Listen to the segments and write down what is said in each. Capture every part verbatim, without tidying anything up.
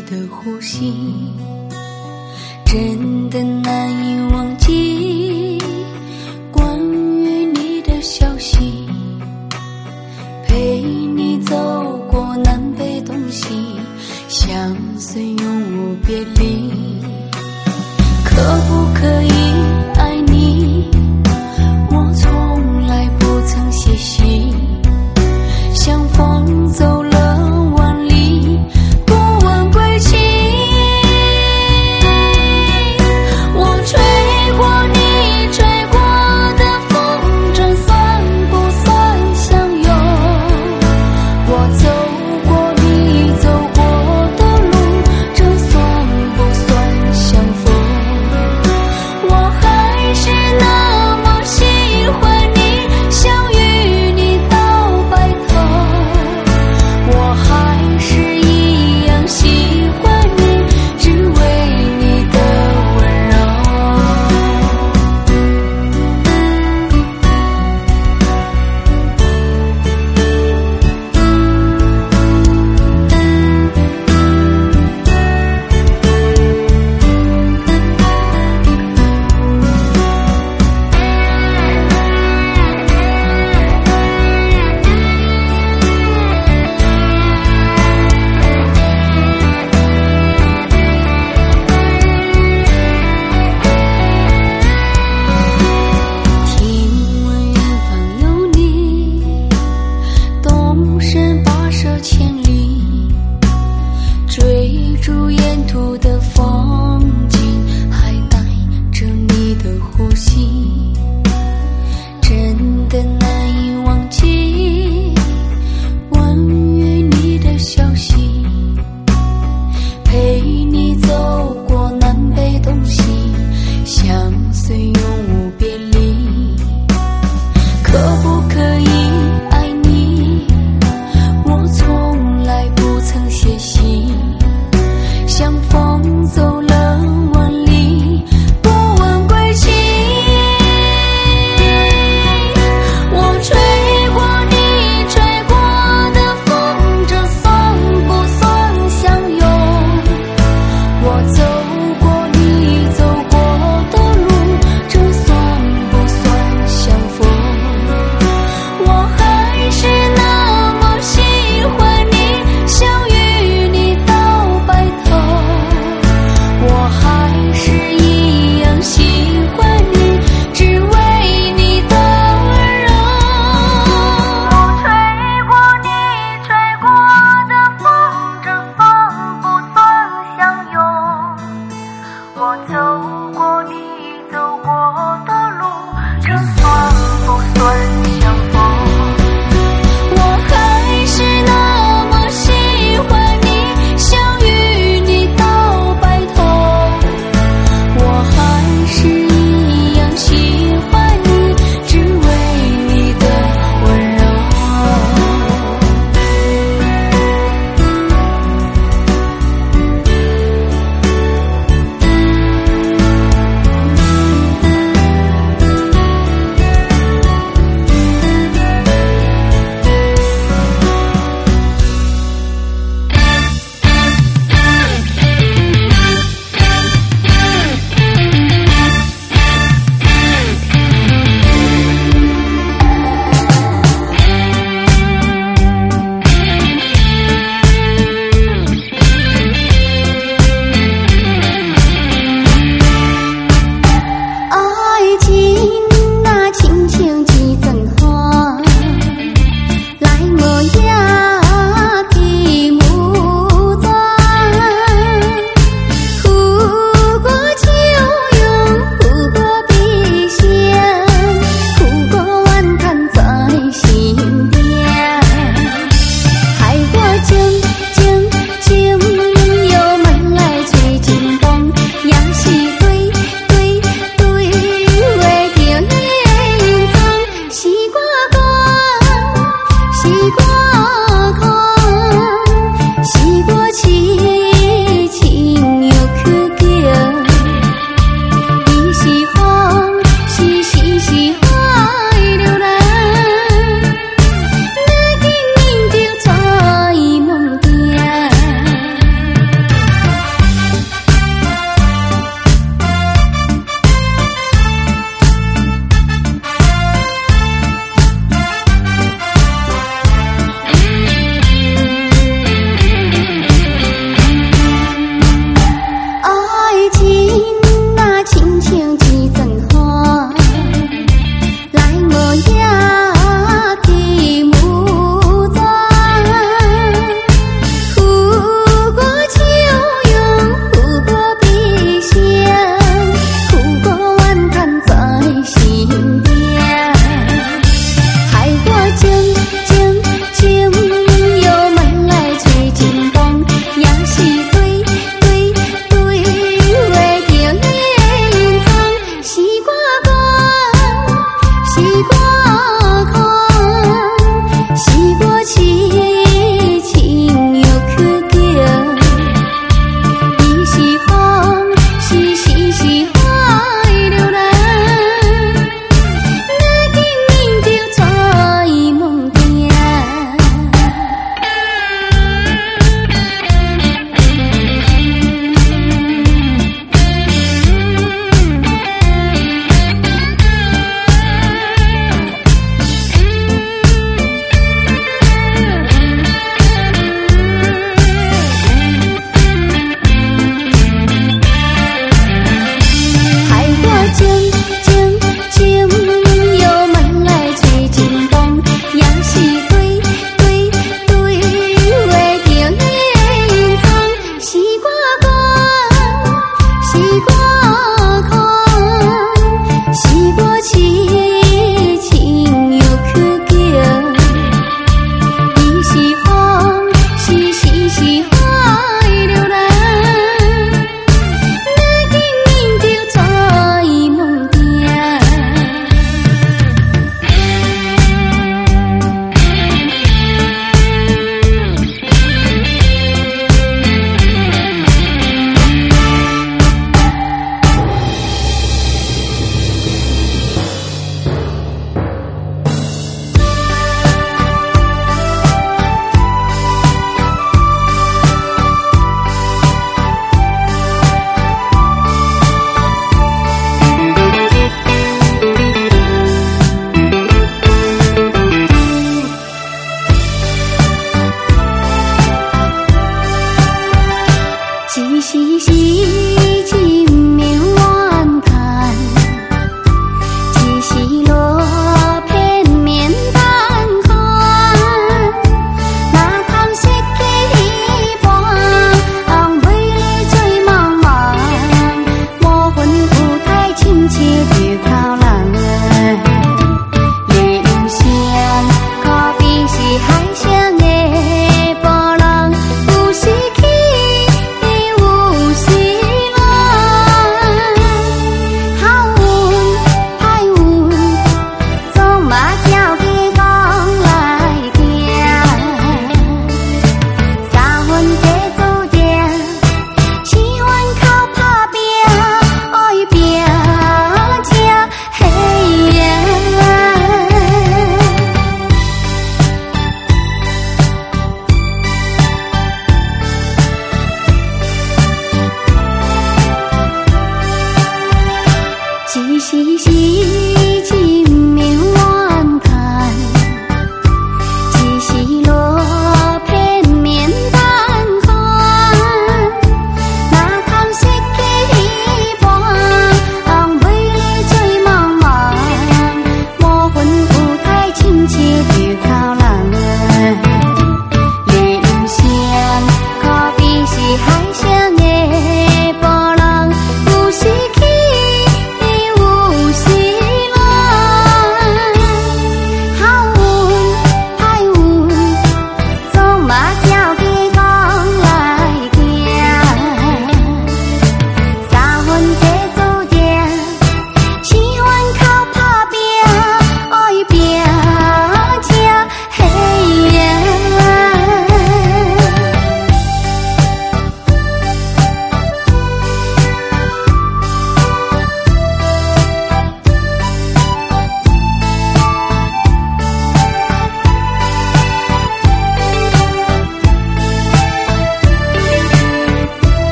你的呼吸，真的难以忘记关于你的消息，陪你走过南北东西，相随永无别离。可不可以爱你，我从来不曾歇息，像风走了万里，不问归期。我吹过你吹过的风，这算不算相拥？我走过你走过的路，这算不算相逢？我还是那么喜欢你，想与你到白头。我还是一样喜欢你，只为你的温柔。听闻远方有你，动身跋涉千里，追逐沿途的风景，还带着你的呼吸，真的难以忘记关于你的消息，陪你走过南北东西，相随永无别离。可不可以爱你，我从来不曾歇息，像风走了万里，不问归期。我吹过你吹过的风，这算不算相拥？我走过你走过的路，这算不算相逢？我还是那么喜欢你，想与你到白头。我还是一样喜欢你，只为你的温柔。我吹过你吹过的风，这算不算相拥？我走过你走过的路，这算不算相逢？我还是那么喜欢你，想与你到白头。我还是一样喜欢你，只为你的温柔。爱情那轻轻几阵花，来我呀的木桩，护过秋永，护过悲香，护过晚叹在心边，害我静静静又门来吹进风，呀是对对对为着你隐藏，西瓜干西瓜看，西瓜青青又可见，你是风是是是海流浪，我紧紧就在梦中。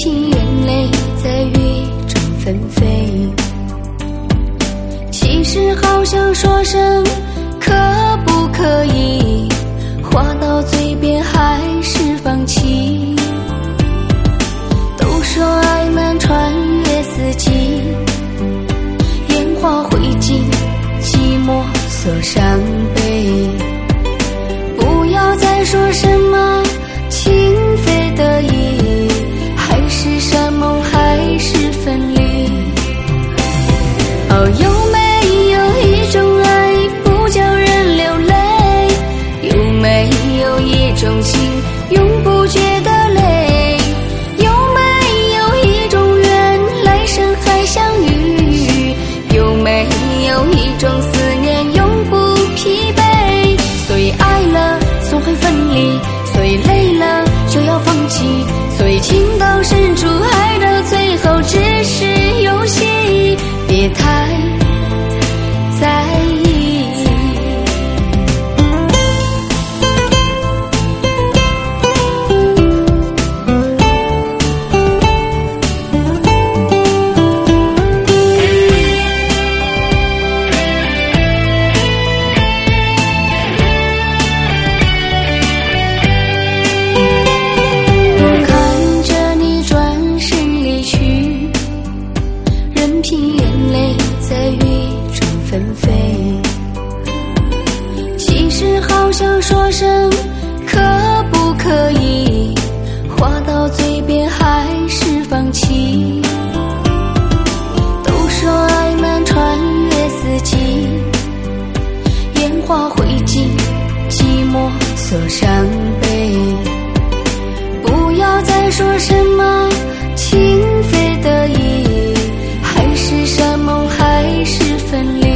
凭眼泪在雨中纷飞。其实好想说声可不可以，话到嘴边还是放弃。都说爱能穿越四季，烟花灰烬，寂寞锁伤悲。不要再说什么情非得已，海誓山盟还是分离。哦，有没有一种爱不叫人流泪？有没有一种情永不觉得累？有没有一种缘来生还相遇？有没有一种思念永不疲惫？所以爱了总会分离，所以累了就要放弃，所以情到深处爱到最后只是游戏，别太在意。其实好想说声可不可以，话到嘴边还是放弃。都说爱能穿越四季，烟花灰烬，寂寞锁伤悲。不要再说什么情非得已，海誓山盟还是分离。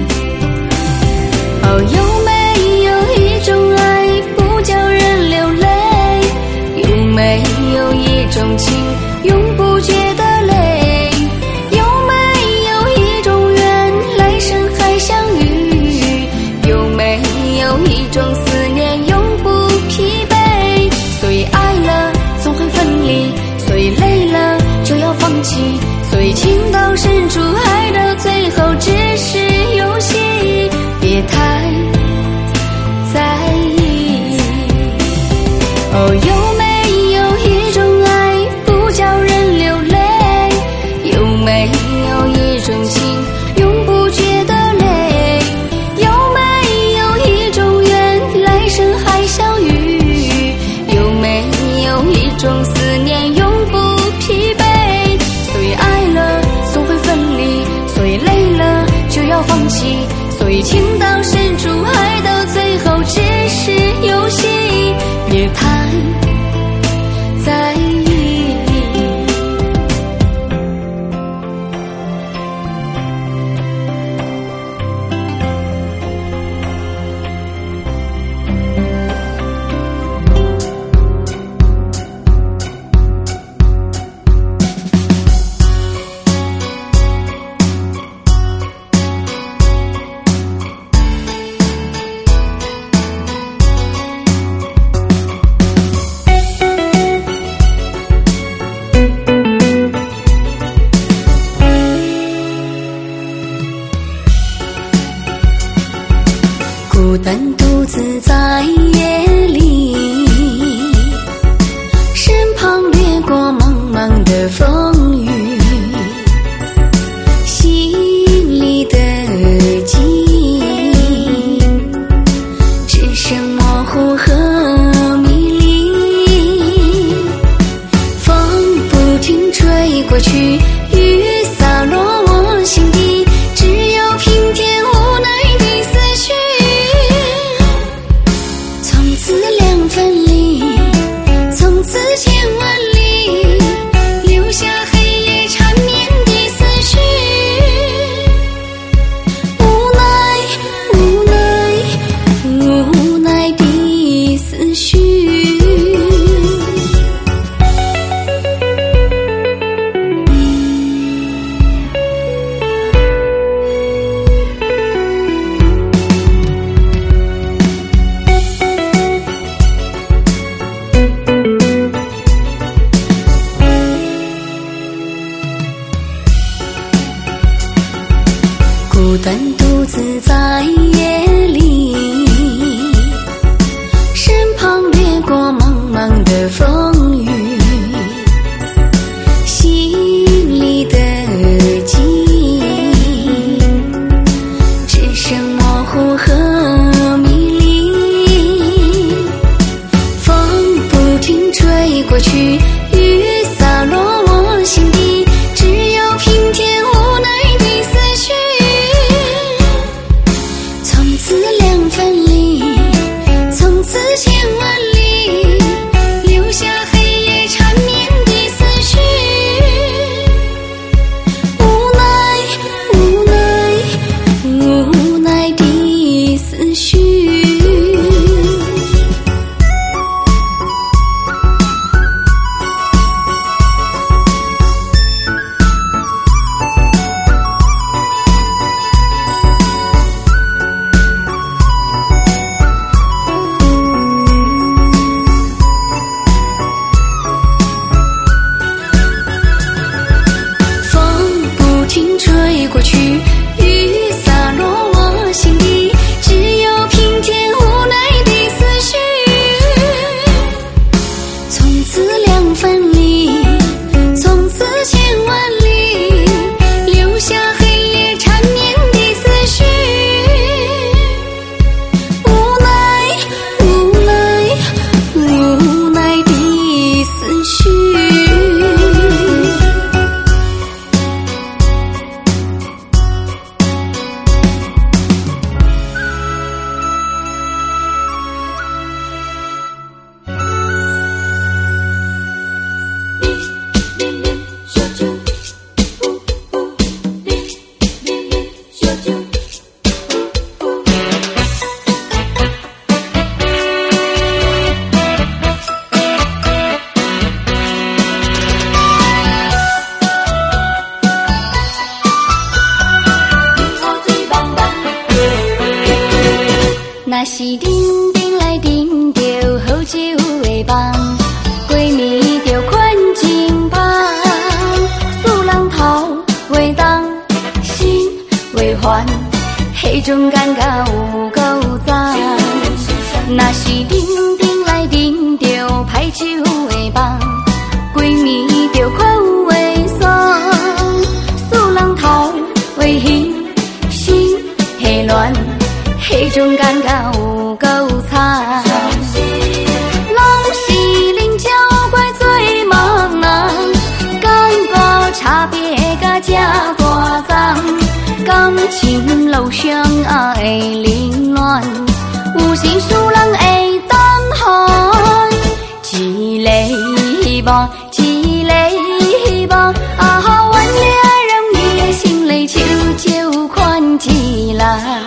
哦，有没有一种爱不叫人流泪？有没有一种情永不觉得累？有没有一种缘来生还相遇？有没有一种思念永不疲惫？所以爱了总会分离，所以累了就要放弃，所以情到深处爱到最后只是游戏，别太在意。哦，有没有一种爱不叫人流泪？有没有一种情永不觉得累？有没有一种缘来生还相遇？有没有一种思念永不疲惫？所以爱了总会分离，所以累了就要放弃，所以情到深处爱到最后只是游戏，别太在意。孤单独自在夜里，身旁掠过茫茫的风雨，心里的记忆只剩模糊和迷离。风不停吹过去，雨洒落我心底，只有平添无奈的思绪。从此两分离，从此千万里，留下黑夜缠绵的思绪。无奈无奈无奈的思绪。 孤单独自在夜里，身旁掠过茫茫的风雨，心里的记忆只剩模糊和迷离。风不停吹过去，雨洒落我心底，只有平添无奈的思绪。从此两分离，从此千万里，留下黑夜缠绵的思绪。无奈无奈无奈的思绪。吹过去，雨洒落我心底，只有平添无奈的思绪。从此两分离，从此千万里，留下黑夜缠绵的思绪。无奈无奈无奈的思绪。那是叮叮来叮着好酒的梦，闺蜜着困境旁，素人头袂动，心袂烦，迄种感觉有够赞。那是叮叮来叮着歹酒的梦，闺蜜着看有的爽，素人头袂兴，心会乱，迄种感觉有够惨。拢是恁照怪做茫人，感觉差别甲这大丛，感情路上也会凌乱，有心事人会等候，一个梦一个梦，啊，原来让你的心里手就款起来。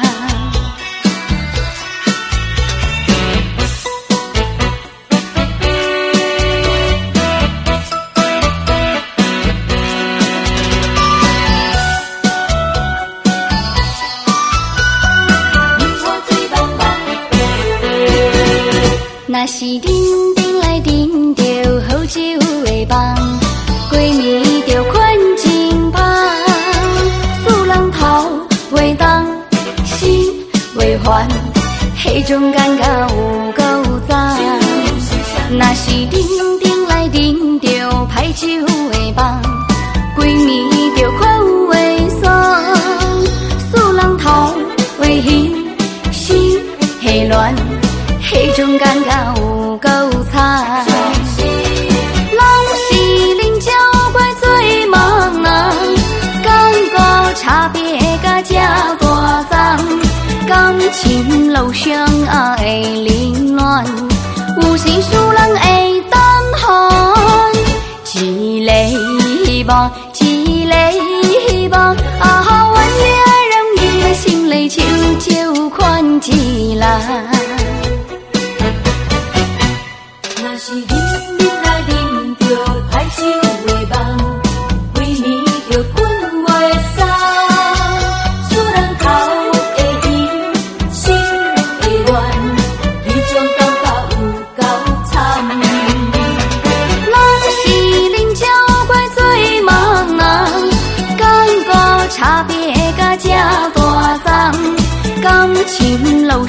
那是叮叮来叮着好酒的梦，闺蜜着困境旁，素人头袂动，心袂烦，迄种感觉有够赞。那是叮叮来叮着歹酒的梦，闺蜜着看有的爽，素人头袂兴，心会乱，迄种感觉有够惨。拢是恁照怪做茫人，感觉差别甲这大丛，感情路上也会凌乱，有心事人会等候，一个梦一个梦，啊，原来让你的心里手就款起来。那是叮叮来叮着歹酒的梦，闺蜜着困袂爽，素人头会兴，心会乱，迄种感觉有够惨。拢是恁照怪做茫人，感觉差别甲这大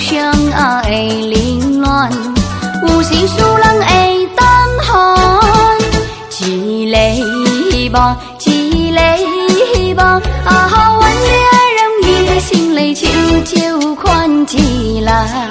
相会凌乱，有时使人会胆寒。一个梦，一个梦，啊，阮的爱人伊的心里手就款一来。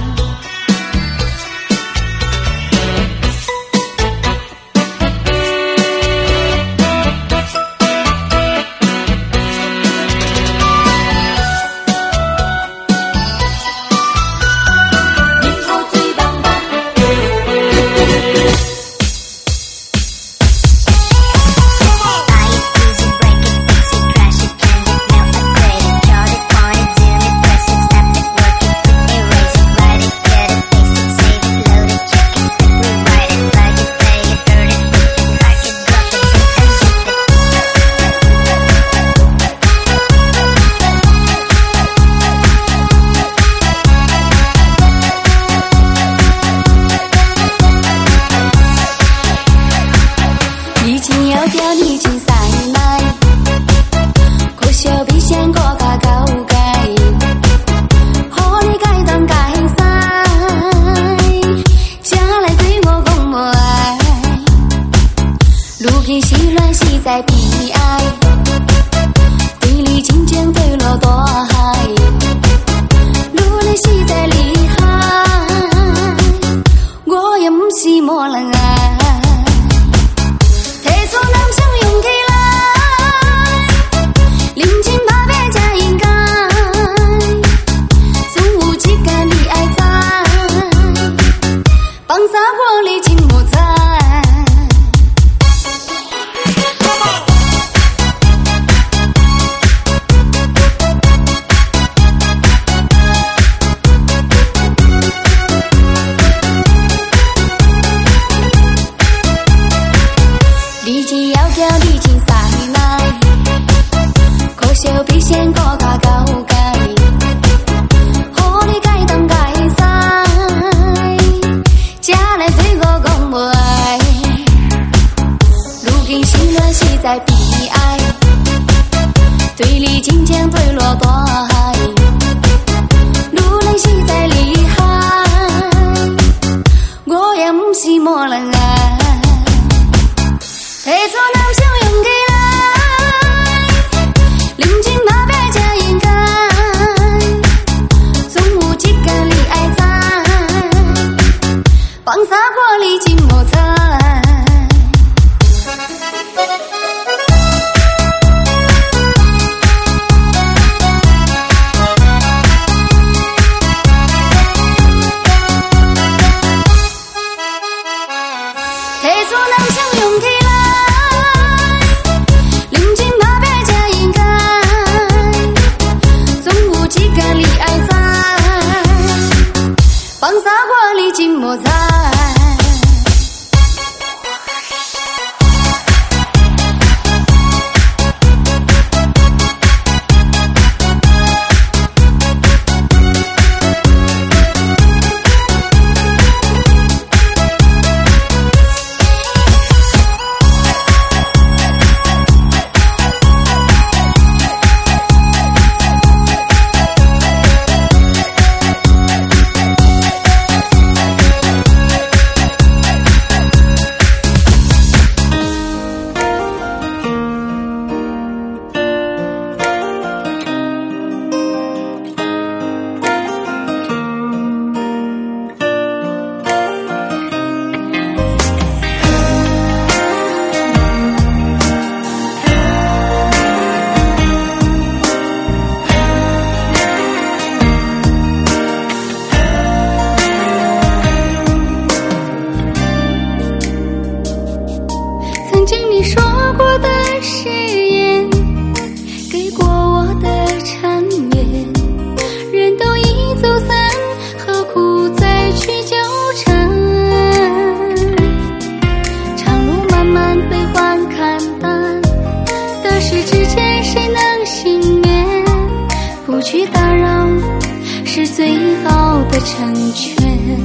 是最好的成全。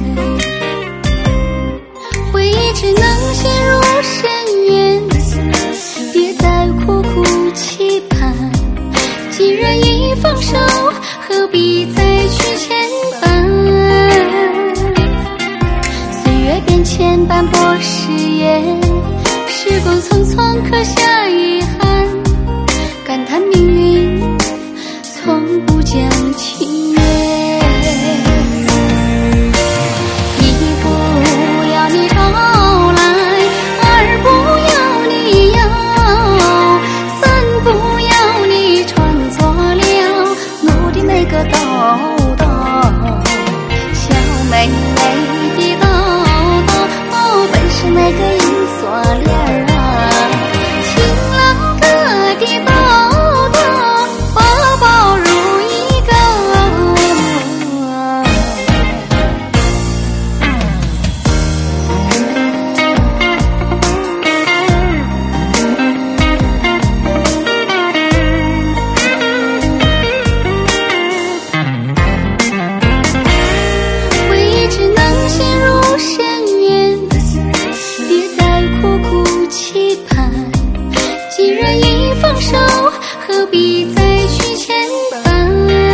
回忆只能陷入深渊，别再苦苦期盼。既然已放手，何必再去牵绊？ 匆匆刻下遗憾，感叹命运从不讲情缘。一不要你招来，二不要你要，三不要你穿错了路的那个道道，小妹妹的道道，哦，本是那个银锁链啊，情郎哥的道道，宝宝如一个。回忆只能陷入深渊，别再苦苦期盼，既然已放手，何必再去牵绊？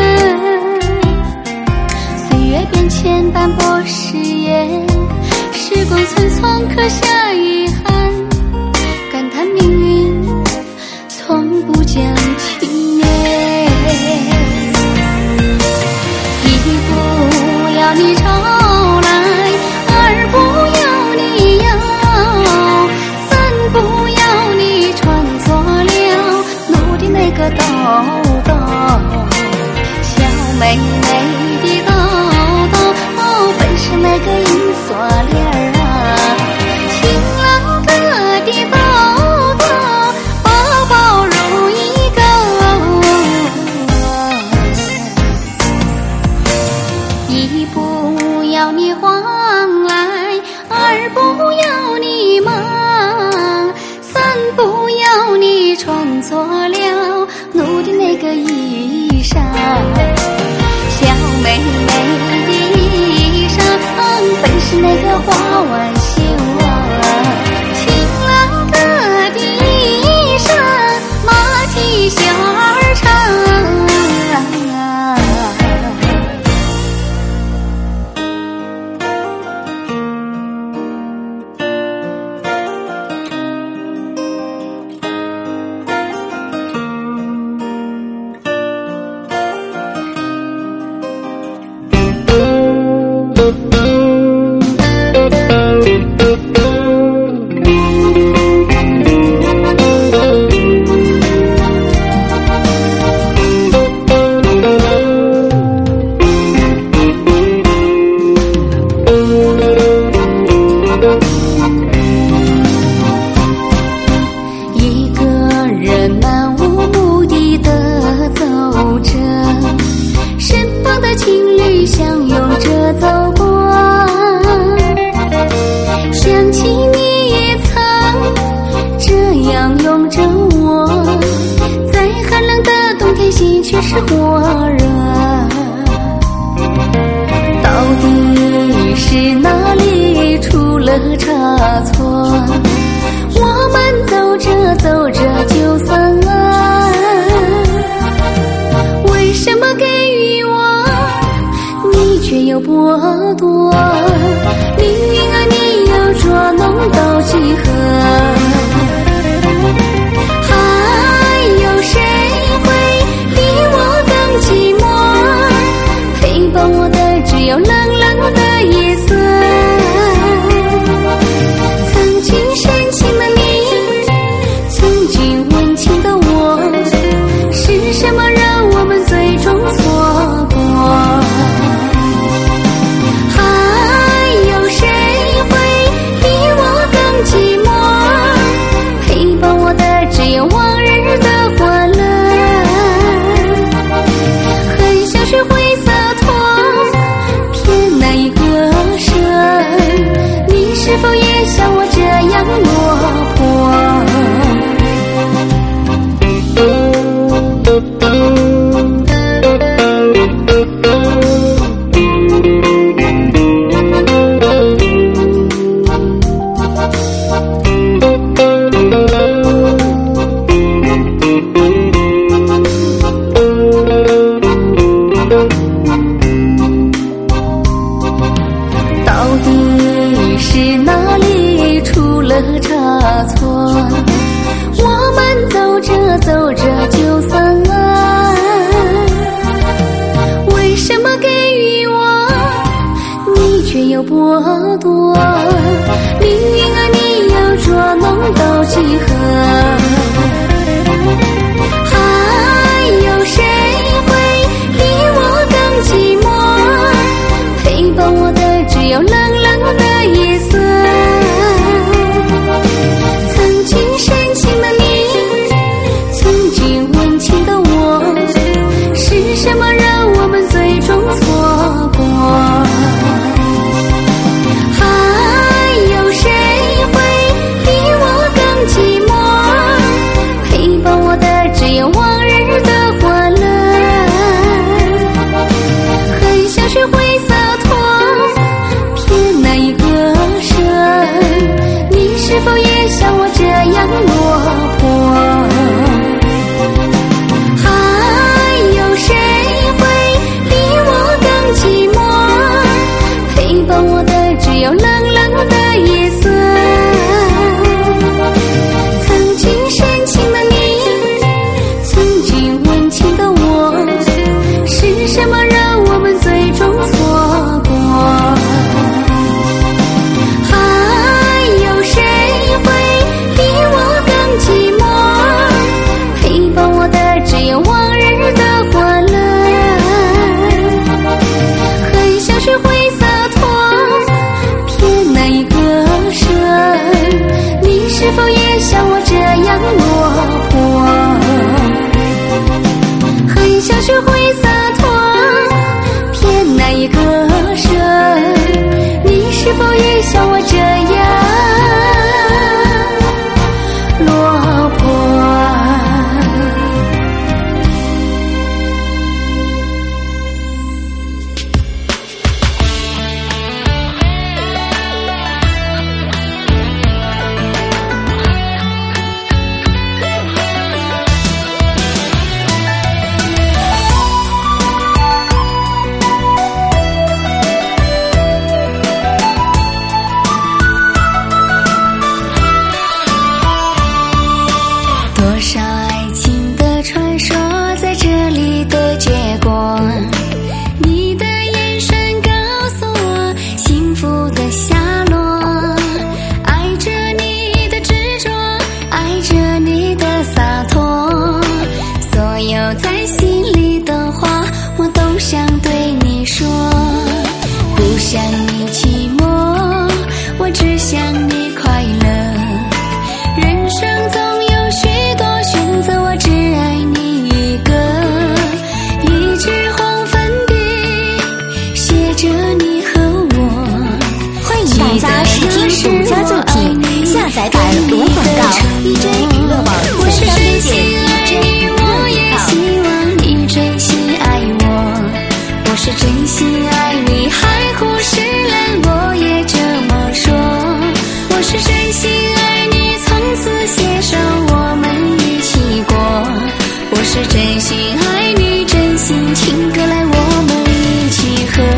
岁月变迁，斑驳誓言，时光匆匆刻下遗憾，感叹命运从不讲情缘。一不要你招来，二不要你要，三不要你穿错了路的那个道道，小妹妹的道道，哦，本是那个银锁链啊，情郎哥的道道，宝宝如一个。一不要你慌来，二不要你忙，三不要你穿错了路的那个衣裳，小妹妹的衣裳，本是那个花挽绣啊，情郎哥的衣裳，马蹄小儿长。一个人漫无目的地走着，身旁的情侣相拥着走过，想起你也曾这样拥着我，在寒冷的冬天心却是火热，到底是哪里出了差错，我们走着走着就散了，为什么给予我你却又剥夺，命运啊你又捉弄到几何，还有谁会比我更寂寞，陪伴我的只有冷冷的夜色，曾经深情的你，曾经温情的我，是什么让我们最终错过，还有谁会比我更寂寞，陪伴我的只有往日的欢乐，很想学会洒脱，偏难以割舍，你是否也像我这样落魄？ 我走着就算了，为什么给予我你却又剥夺？命运啊，你要捉弄到几何？还有谁会比我更寂寞？陪伴我的只有冷冷的夜色。曾经深情的你，曾经温情的我，是什么让我们最终错过？还有谁会比我更寂寞？陪伴我的只有往日的欢乐。很想学会洒脱，骗那一个神，你是否也像我这样落魄？还有谁会比我更寂寞？陪伴我的只有冷冷的夜色。曾经深情的你，曾经温情的我，是什么让我们最终错过？还有谁会比我更寂寞？陪伴我的只有往日的欢乐。很想学会洒脱，骗那一个神，你是否也像我这样落魄？很想学会洒脱，骗那一个神，你是否也像我这样落魄？多少爱情的传说在这里的结果，你的眼神告诉我幸福的下落。爱着你的执着，爱着你的洒脱，所有在心里的话我都想对你说。不想你寂寞，我只想你快乐。人生总有许多选择，我只爱你一个。一枝红粉笔写着你和我。 欢迎大家试听独家作品，下载版读广告。D J 娱乐网我是三真点心爱 D J 你， 娱我也乐希望你真心爱我。我是真心爱你，海枯石烂我也这么说。我是真心爱你，从此携手我们一起过。我是真心爱你，真心情歌来我们一起喝。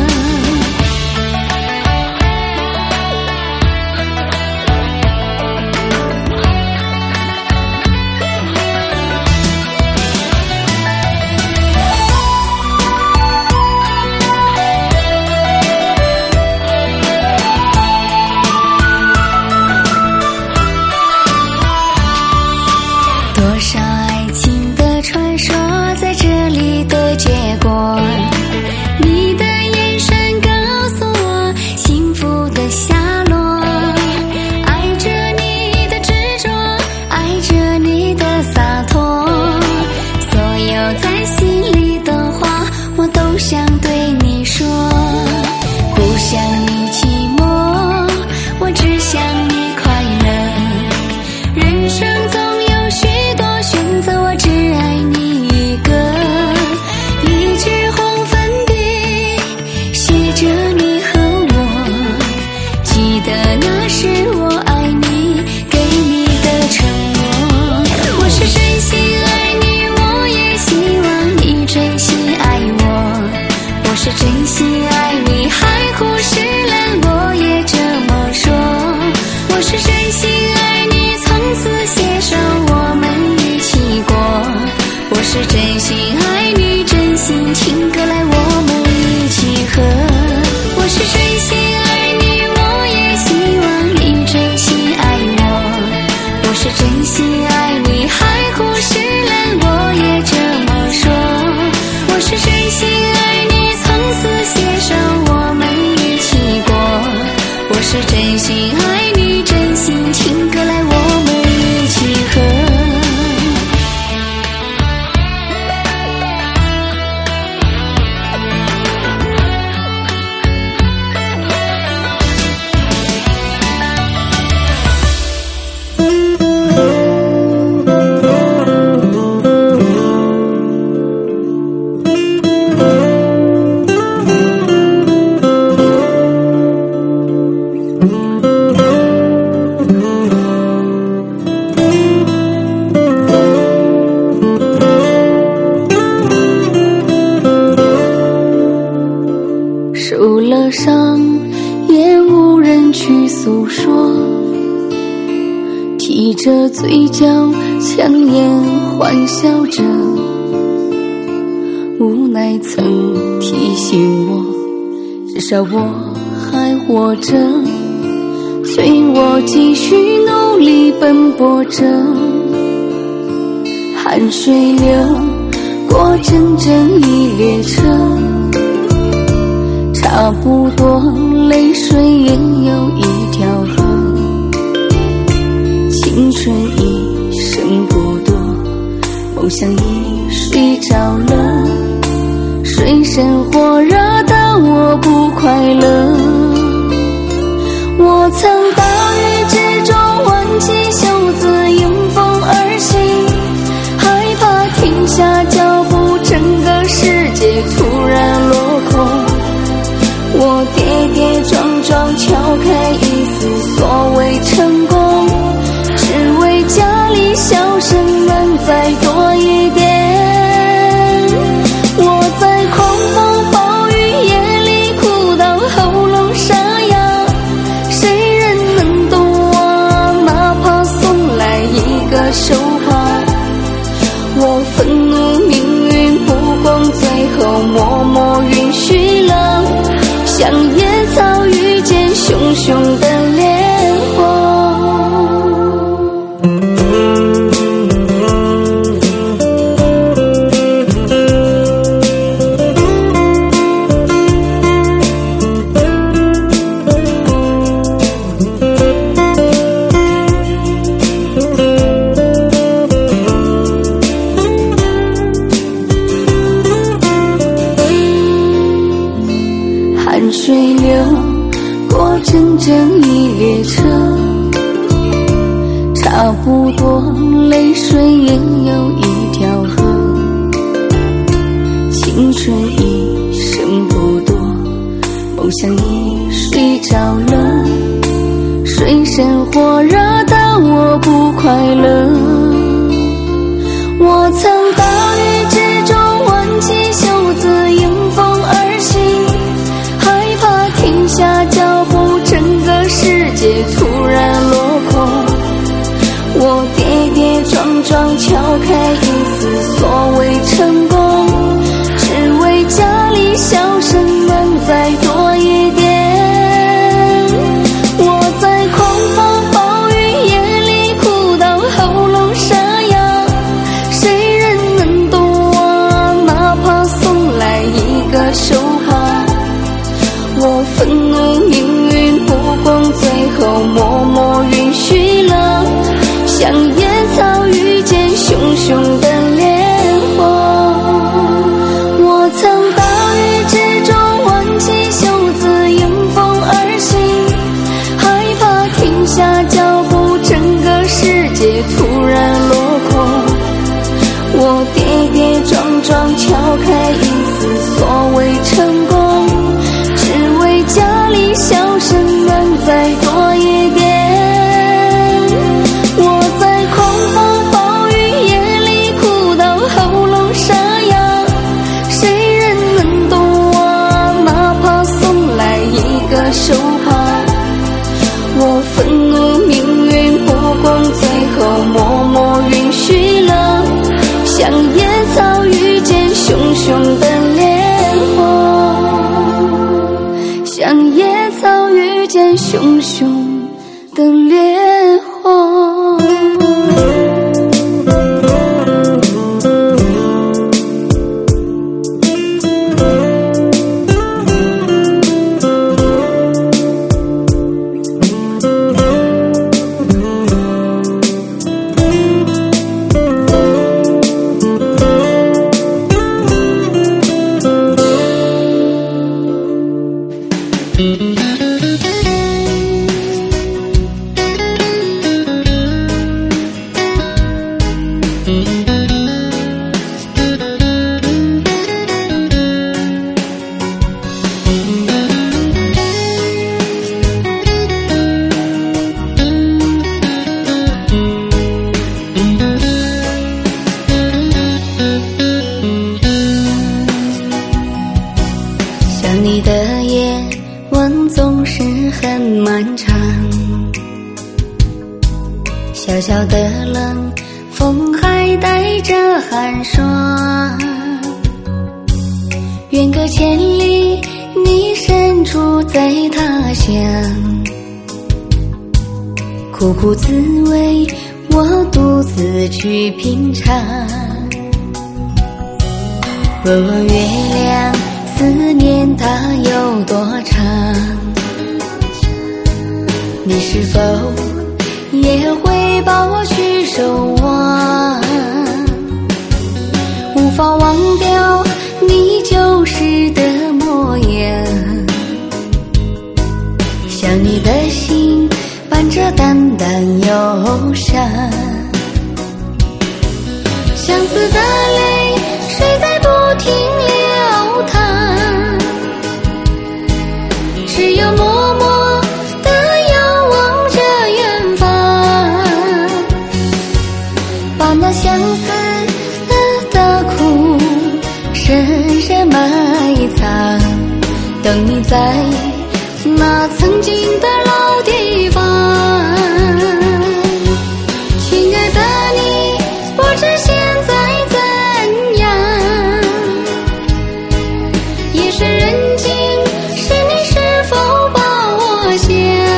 多少爱情的传说在这里的结果，你的眼神告诉我幸福的下落。爱着你的执着，爱着你的洒脱，所有在心里的话我都想对你说。不想你寂寞，我只想你快乐。人生总有许多选择，我只爱你一个。一支红粉笔写着你和我，记得那是我爱你给你的承诺。我是真心是真心爱你，真心情歌来我们一起和。我是真心爱你，我也希望你真心爱我。我是真心爱你，海枯石烂我也这么说。我是真心爱你，从此携手我们一起过。我是真心爱你，真心情歌来我们一起和。受了伤也无人去诉说，提着嘴角强颜欢笑着，无奈曾提醒我，至少我还活着，催我继续努力奔波着。汗水流过整整一列车，差不多泪水也有一条河。青春一生不多，梦想已睡着了，水深火热的我不快乐。我曾大雨之中挽起袖子迎风而行，害怕停下脚步，整个世界突然落空。我跌跌撞撞敲开一丝所谓成功，只为家里笑声能再多一点。我在狂风暴雨夜里哭到喉咙沙哑，谁人能懂我，哪怕送来一个手帕。我愤怒命运不公，最后默默允许了像野草遇见熊熊的烈火。汗水流过整整一列车，差不多泪水也有一条河。青春一生不多，梦想已睡着了，水深火热的我不快乐。我曾大雨之中挽起袖子迎风而行，害怕停下脚步，整个世界突然落空。我跌跌撞撞敲开一丝所谓成功，只为家里笑声能再多一点。我在狂风暴雨夜里哭到喉咙沙哑，谁人能懂我，哪怕送来一个手帕。我愤怒命运不公，最后默默允许了像野草遇见熊熊的烈火。我曾大雨之中挽起袖子迎风而行，害怕停下脚步，整个世界突然落空。我跌跌撞撞敲开一丝所谓成功，只为家里笑声能再多一点。我在狂风暴雨夜里哭到喉咙沙哑，谁人能懂我，哪怕送来一个手帕。我愤怒命运不公，最后默默允许了像野草小小的冷，风还带着寒霜。远隔千里，你身处在他乡，苦苦滋味，我独自去品尝。问问月亮，思念它有多长？你是否也会把我去守望？无法忘掉你旧时的模样，想你的心伴着淡淡忧伤，相思的泪水在不停流淌，只有默默地遥望着远方，把那相思的苦深深埋藏，等你在那曾经的老地方。亲爱的你，不知现在怎样，夜深人静时你是否把我想？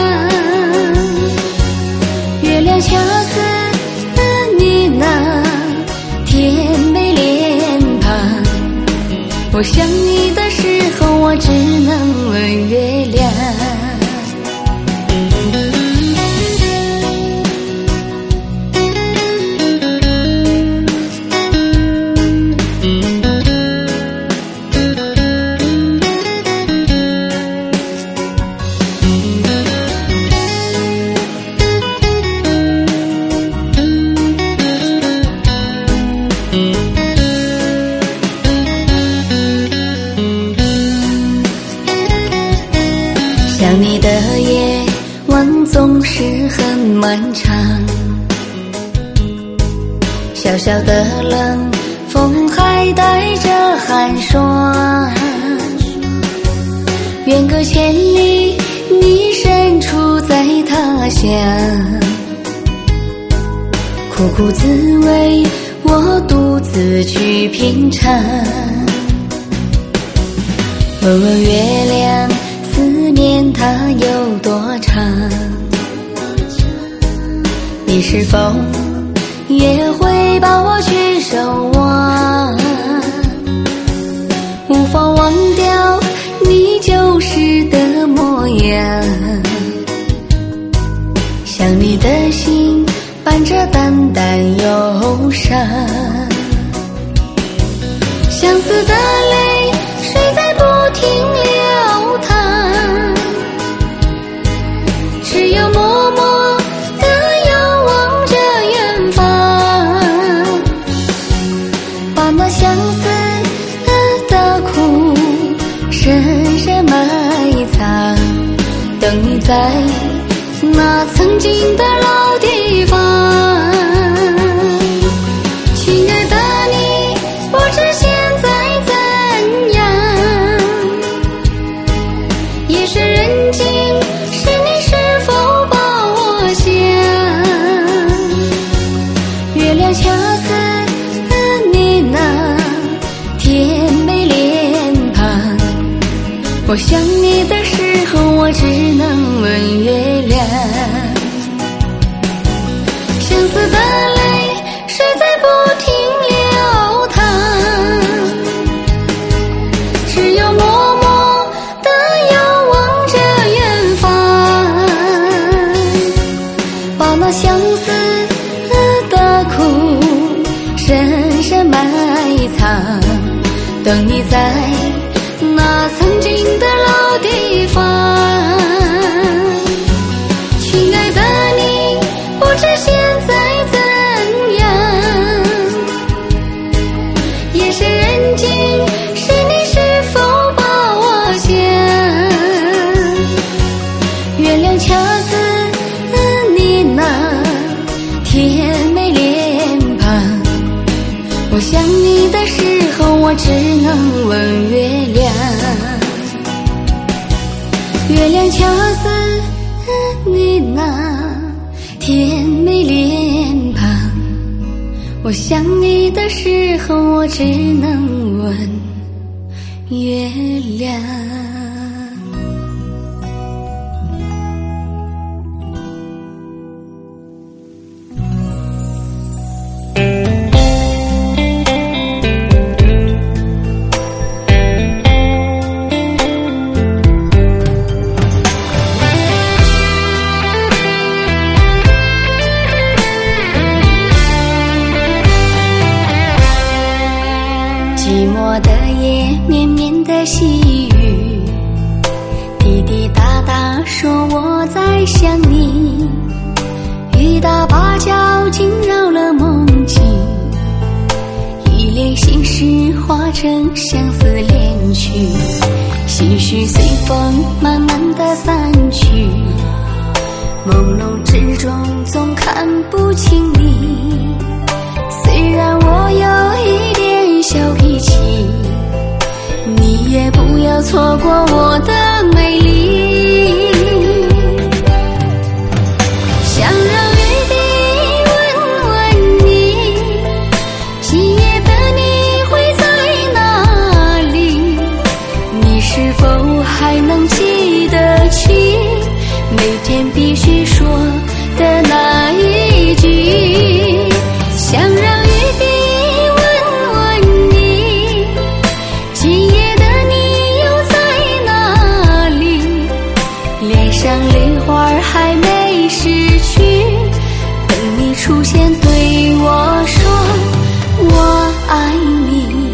月亮恰似你那甜美脸庞，我想你的时候，我只能问月亮。想你的夜晚总是很漫长，小小的冷，风还带着寒霜。远隔千里，你身处在他乡，苦苦滋味，我独自去品尝。问问月亮，思念它有多长？你是否也会把我去守望？无法忘掉你旧时的模样，想你的心伴着淡淡忧伤，相思的泪水在不停流淌，只有默默地遥望着远方，把那相思的苦深深埋藏，等你在那曾经的老地方。亲爱的你，不知现在怎样，夜深人静时你是否把我想？月亮恰似你那甜美脸庞，我想你的时候，我只能问月亮。相思的泪水在不停流淌，只有默默地遥望着远方，把那相思的苦深深埋藏，等你在那曾经的老地方。亲爱的你，不知现在怎样，夜深人静时你是否把我想？月亮恰似你那甜美脸庞，我想你的时候，我只能问月亮。月亮恰似你那甜美脸我想你的时候，我只能问月亮。寂寞的夜，绵绵的细雨，滴滴答答说我在想你。雨打芭蕉惊扰了梦境，一帘心事化成相思恋曲，心绪随风慢慢的散去，朦胧之中总看不清你。虽然我有一点小脾气，你也不要错过我的美丽。想让雨滴问问你，今夜的你会在哪里？你是否还能记得起每天必须说的那一句？想让雨滴问问你，今夜的你又在哪里？脸上泪花还没失去，等你出现对我说我爱你。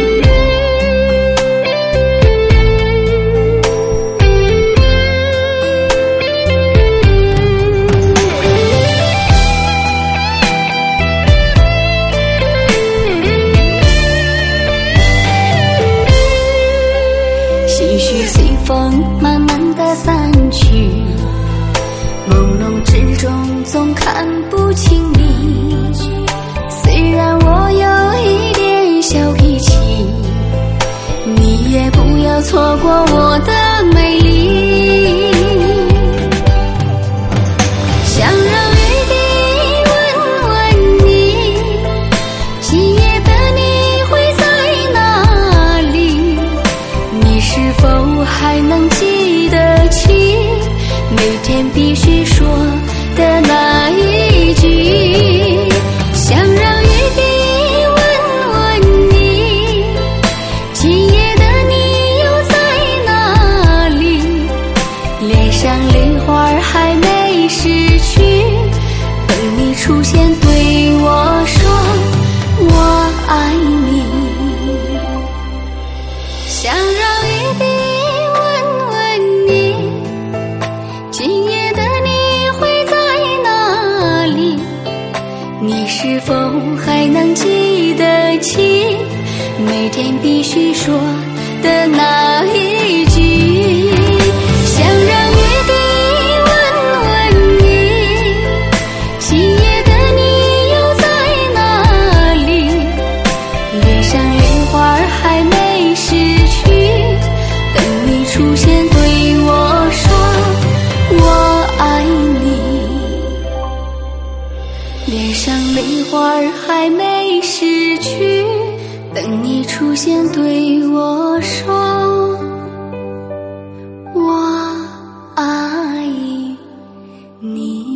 心绪随风慢慢的散去，朦胧之中总看不清你。虽然我有一点小脾气，你也不要错过我的美丽。想让雨滴问问你，今夜的你会在哪里？你是否还能记得起每天必须说的那一句？想让雨滴问问你，今夜的你又在哪里？脸上泪花还没失去，等你出现对我说我爱你。想让雨滴问问你，今夜的你会在哪里？你是否还能记得起每天必须说的那一句？想让雨滴问问你，今夜的你又在哪里？脸上泪花还没失去，等你出现对我说我爱你。脸上泪花还没失去，等你出现对我说我爱你。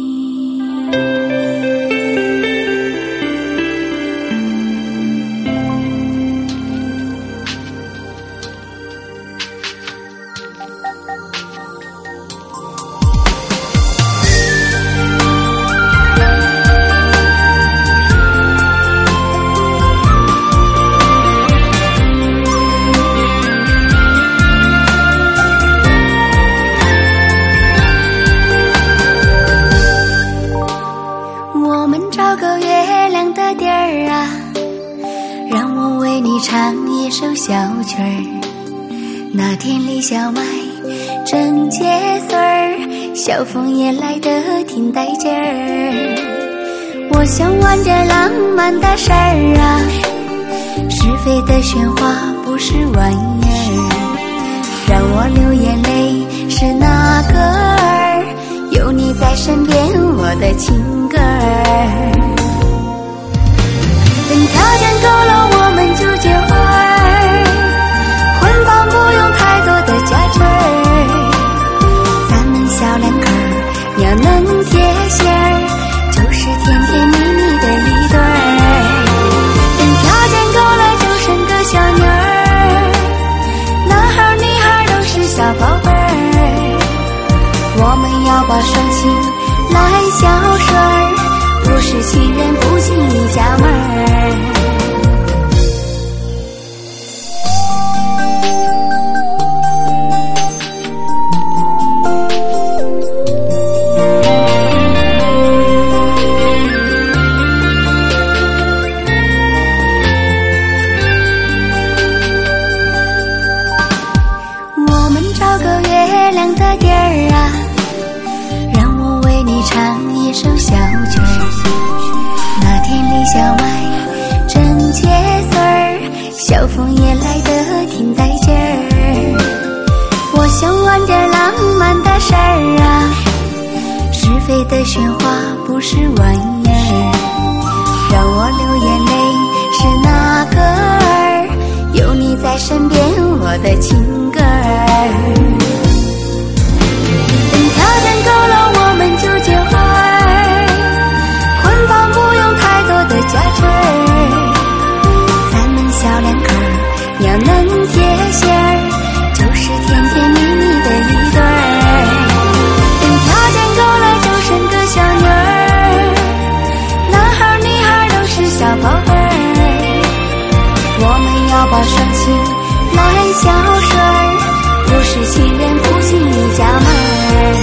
我们找个月亮的地儿啊，让我为你唱一首小曲儿。那天里小麦正结穗儿，小风也来得挺带劲儿。我想玩点浪漫的事儿啊，是非的喧哗不是玩意儿，让我流眼泪是那个儿，有你在身边我的情歌儿。 首小曲儿。那天里小麦正结穗儿，小风也来得挺带劲儿。我想玩点浪漫的事儿啊，是非的喧哗不是玩意儿，让我流眼泪是那个儿，有你在身边我的情歌儿。等条件够了我们就结婚儿，婚房不用太多的家具儿，咱们小两口儿要能贴心儿，就是甜甜蜜蜜的一对儿。等条件够了就生个小女儿，男孩女孩都是小宝贝儿，我们要把双亲来孝顺儿，不是亲人不进你家门儿。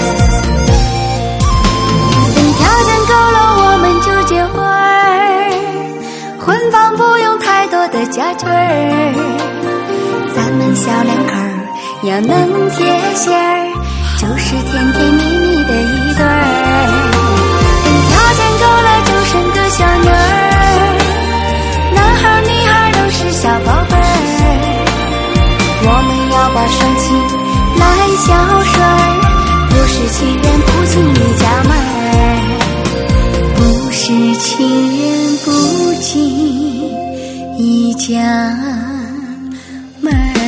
等条件够了我们就结婚儿，婚房不用太多的家具儿，咱们小两口儿要能贴心儿，就是甜甜蜜蜜的一对儿。等条件够了就生个小女儿，男孩女孩都是小宝贝儿，我们要把双亲来孝顺儿，不是亲人不进你家门儿，不是亲人不进一家门儿。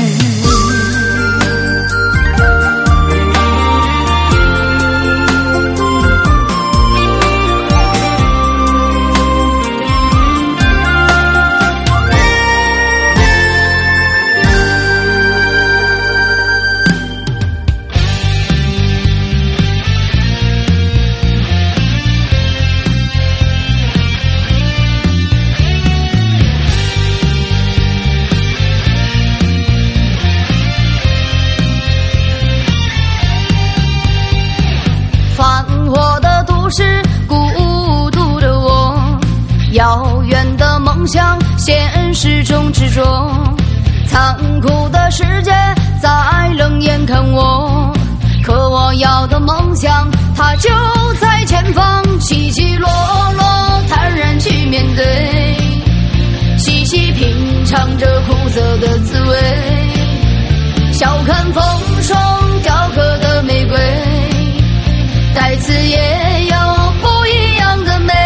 遥远的梦想，现实中执着，残酷的世界在冷眼看我，可我要的梦想，它就在前方，起起落落，坦然去面对，细细品尝着苦涩的滋味，笑看风霜雕刻的玫瑰，带刺也有不一样的美。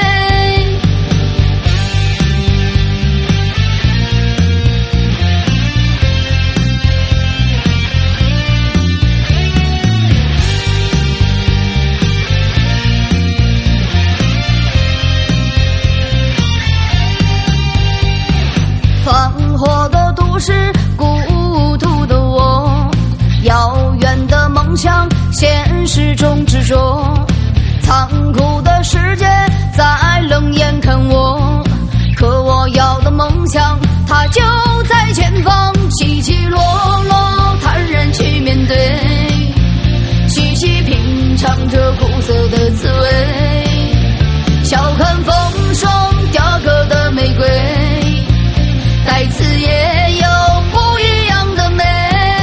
繁华的都市，孤独的我，遥远的梦想，现实中执着，残酷的世界在冷眼看我，可我要的梦想，它就在前方，起起落落，坦然去面对，细细品尝着苦涩的滋味，笑看风霜雕刻的玫瑰，带刺也有不一样的美。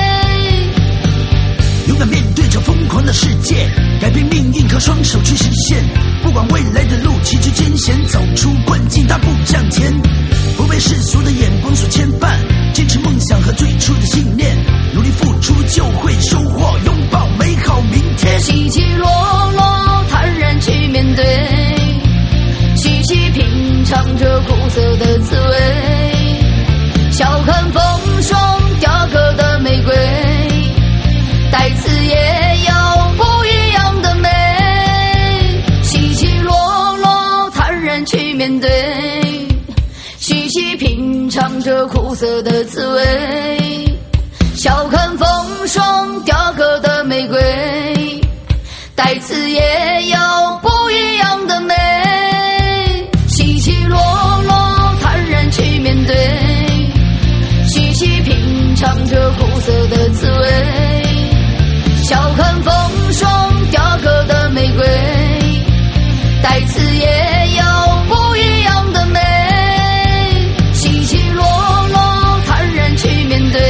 勇敢面对着疯狂的世界，改变命运靠双手去实现，不管未来的路崎岖艰险，走出困境大步向前，不被世俗的眼光所牵绊，坚持梦想和最初的信念，努力付出就会收获，拥抱美好明天。 起起落落，坦然去面对，细细品尝着苦涩的滋味，笑看风霜雕刻的玫瑰，带刺也有不一样的美，起起落落，坦然去面对，细细品尝着苦涩的滋味，笑看风霜雕刻的玫瑰，带刺也有不一样的美，起起落落，坦然去面对，细细品尝着苦涩的滋味，笑看风霜雕刻的玫瑰，带刺也有不一样的美，起起落落，坦然去面对，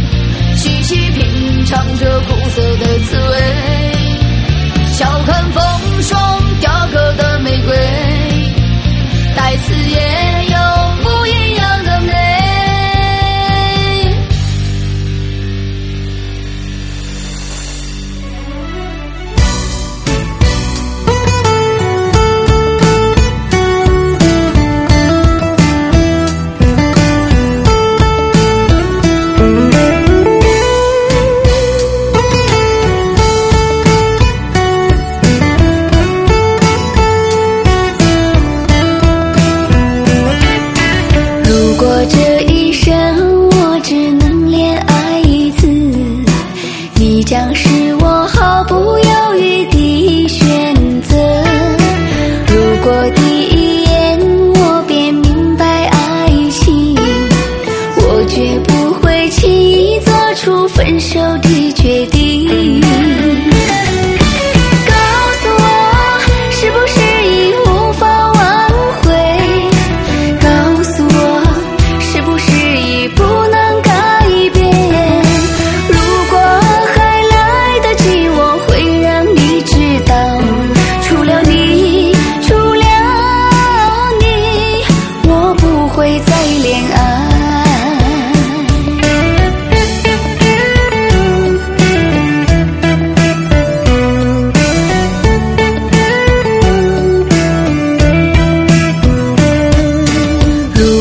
细细品尝着苦涩的滋味，笑看风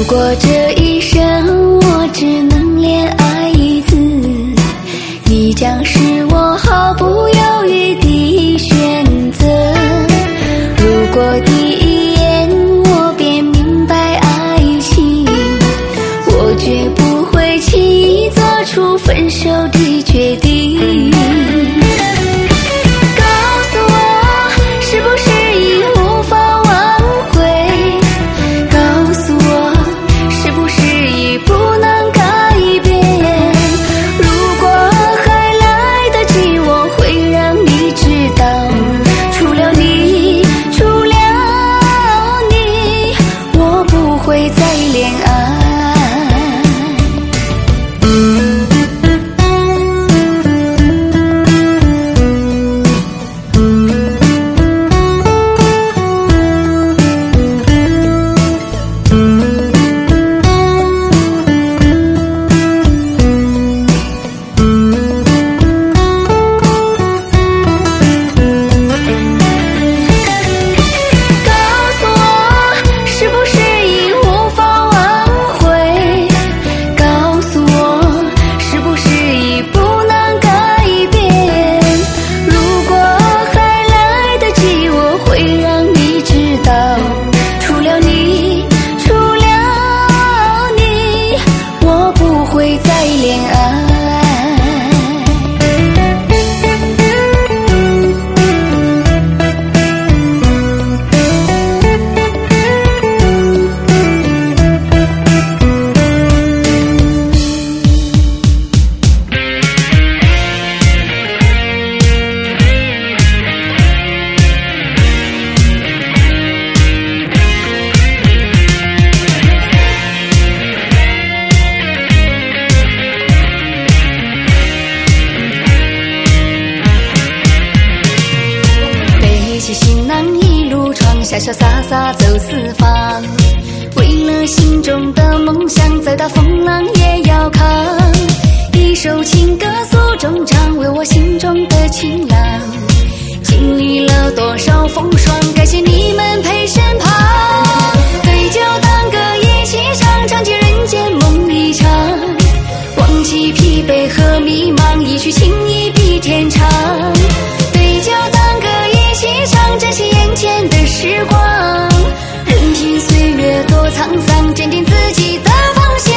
如果这一生我只能恋爱一次，你将是我毫不犹豫的选择。如果第一眼我便明白爱情，我绝不会轻易做出分手的决定。告诉我，是不是已无法挽回？告诉我，是不是已不能改变？如果还来得及，我会让你知道，除了你，除了你，我不会再恋爱。潇潇洒洒走四方，为了心中的梦想，再大风浪也要扛。一首情歌诉衷肠，为我心中的情郎。经历了多少风霜，感谢你们陪身旁。对酒当歌一起唱，唱尽人间梦一场。忘记疲惫和迷茫，一曲情意比天长。对酒当歌一起唱，珍惜眼前的时光，任凭岁月多沧桑，坚定自己的方向。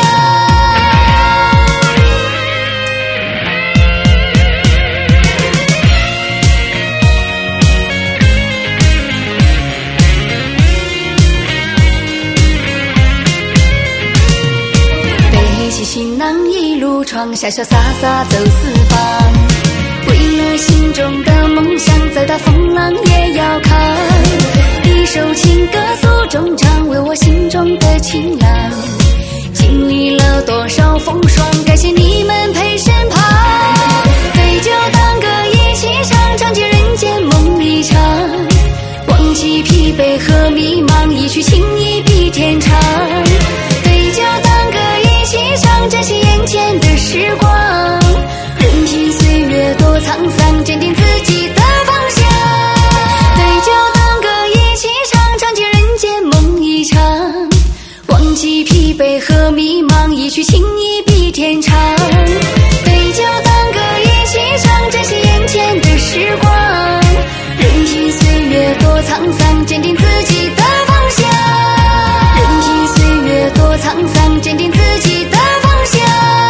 背起行囊一路闯，潇潇洒洒走四方。为了心中的梦想，再大风浪也要扛。一首情歌诉衷肠，为我心中的情郎。经历了多少风霜，感谢你们陪身旁。对酒当歌一起唱，唱尽人间梦一场。忘记疲惫和迷茫，一曲情意比天长。对酒当歌一起唱，珍惜眼前的时光，任凭岁月多沧桑，坚定自己的方向。对酒当歌一起唱，唱尽人间梦一场。忘记疲惫和迷茫，一曲情意比天长。对酒当歌一起唱，珍惜眼前的时光，任凭岁月多沧桑，坚定自己的方向。任凭岁月多沧桑，坚定自己的方向。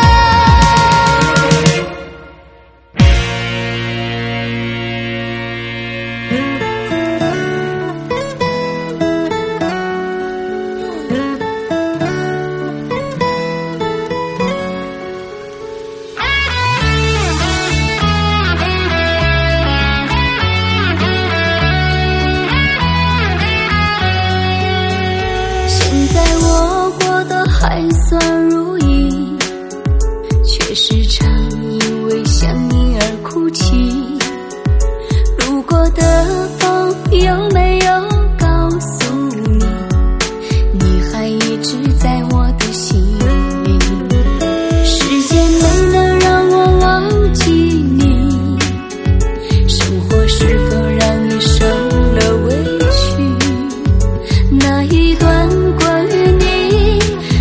现在我过得还算如意，却时常因为想你而哭泣。路过的风有没有告诉你，你还一直在我的心里。时间没能让我忘记你，生活是否让你受了委屈？那一段关于你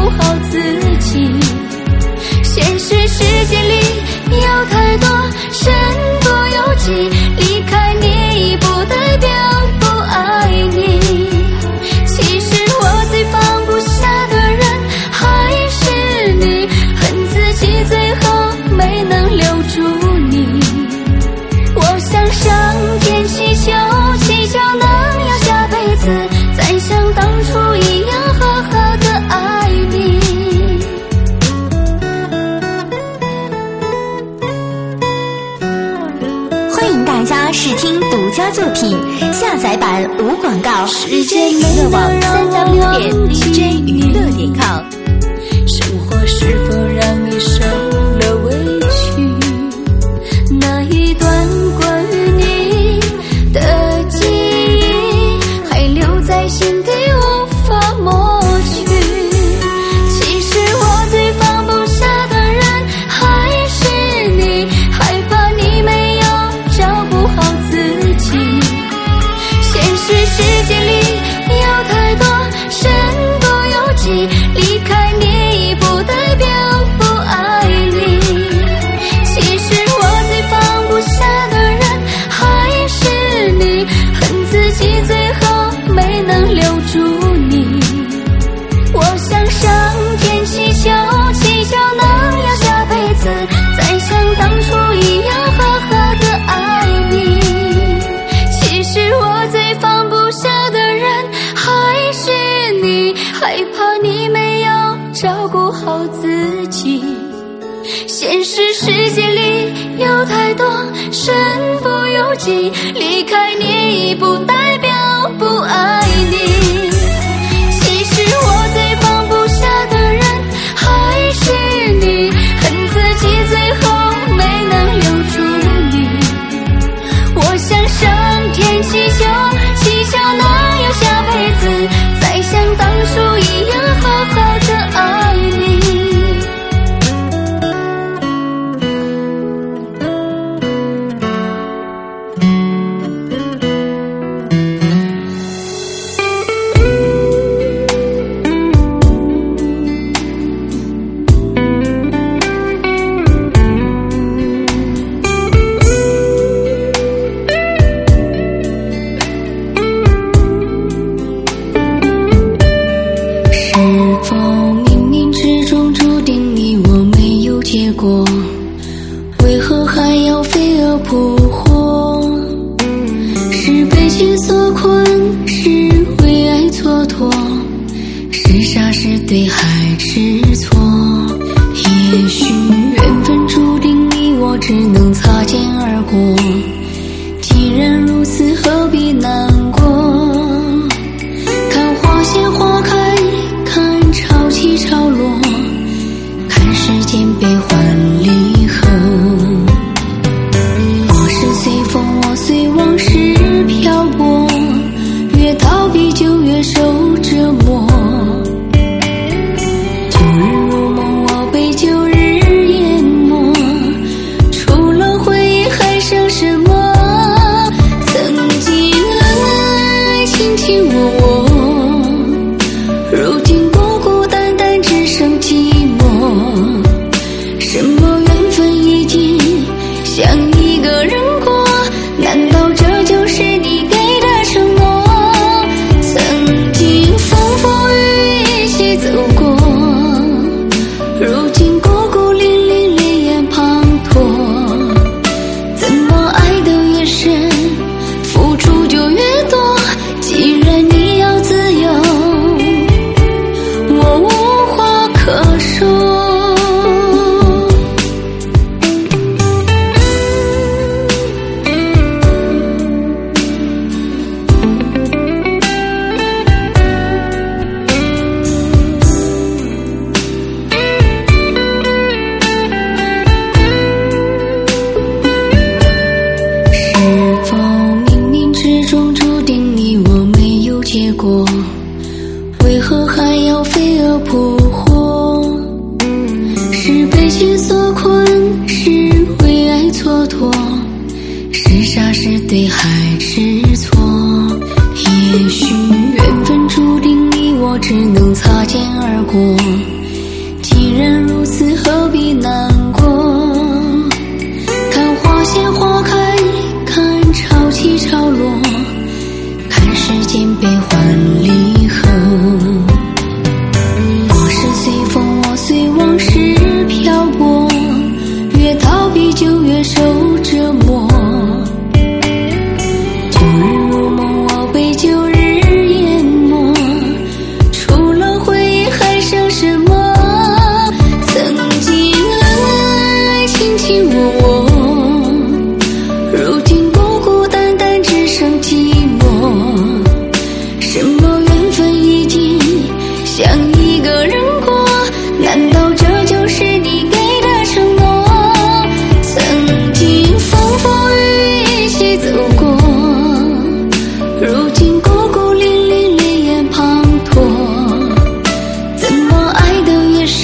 好自己。现实世界里有太多身不由己，离开你不代表不爱你。其实我最放不下的人还是你，恨自己最后没能留住你。我向上天祈求，祈求能有下辈子再像当初一样好好的爱你。 欢迎大家试听独家作品，下载版无广告。 世界娱乐网三 w 点 d j 娱乐点 com。 生活是否让你受了委屈？那一段关于你的记忆还留在心底无法抹去。其实我最放不下的人还是你，害怕你没有照顾好自己。现实世界里有太多身不由己，离开你不代表不爱你。其实我最放不下的人还是你，恨自己最后没能留住你。我向上天祈求，祈求能有下辈子再像当初一样好好的爱你。其实我最放不下的人还是你，害怕你没有照顾好自己。现实世界里有太多身不由己，离开你不代表不爱你。其实我最放不下的人还是你，恨自己最后没能留住你。我向上天祈求，祈求能有下辈子再像当初一样好好的爱你。是否冥冥之中注定你我没有结果？为何还要飞蛾扑火？是被情所困，是为爱蹉跎，是傻是对还是错？也许缘分注定你我只能擦肩而过，既然如此何必难过？看花谢花开，看潮起潮落，看世间悲欢离合。我是随风，我随往事漂泊，越逃避就越受折磨。旧日如梦，我被旧日淹没，除了回忆还剩什么？曾经爱卿卿我我，如今孤孤单单只剩寂寞。什么缘分已经像一个人过，难道这就是你给的承诺？曾经风风雨雨一起走过，如今孤孤零零泪眼滂沱。怎么爱得越深，付出就越多？既然你要自由，我无话可说。是否冥冥之中注定你我没有结果？为何还要飞蛾扑火？是被情所困，是为爱蹉跎，是傻是对还是错？也许缘分注定你我只能擦肩而过。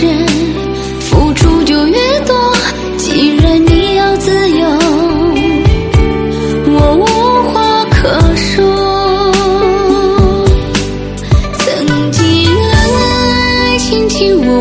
深，付出就越多。既然你要自由，我无话可说。曾经爱卿卿我